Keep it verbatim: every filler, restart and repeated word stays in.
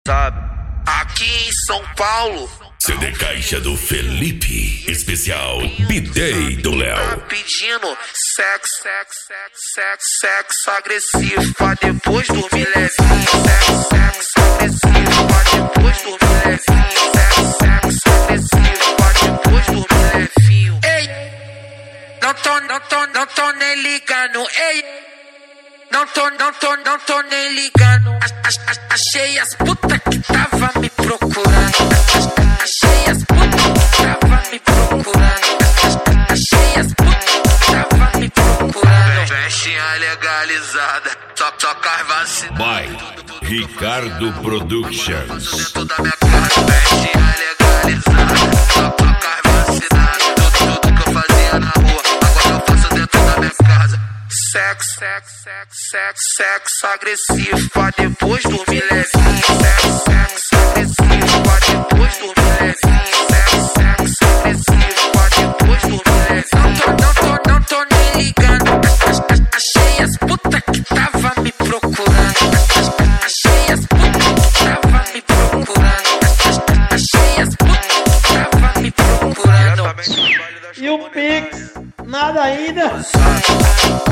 sabe? Aqui em São Paulo, C D Caixa do Felipe, especial B-Day do Léo. tá pedindo sexo, sexo, sexo, sexo agressivo pra depois dormir levinho. Sexo, sexo agressivo pra depois dormir levinho. Sexo, sexo agressivo pra depois dormir levinho. Ei, não tô, não tô, não tô nem ligando. Ei, não tô, não tô, não tô nem ligando. Achei as putas que tava me procurando. Achei as putas que tava me procurando. Achei as putas que tava me procurando. Festinha legalizada, só tocar vacina. By Ricardo Productions. Dentro da minha casa, festinha legalizada, só tocar vacinado. Tudo, tudo que eu fazia na rua, agora eu faço dentro da minha casa. Sexo, sexo, sexo, sexo, sexo agressivo pra depois dormir levinho. Sexo, sexo agressivo pra depois dormir levinho. Sexo, sexo agressivo pra depois dormir levinho. Não tô, não tô, não tô nem ligando. Achei as putas que tava me procurando. Achei as putas que tava me procurando. Achei as putas que tava me procurando. E o Pix? Nada ainda?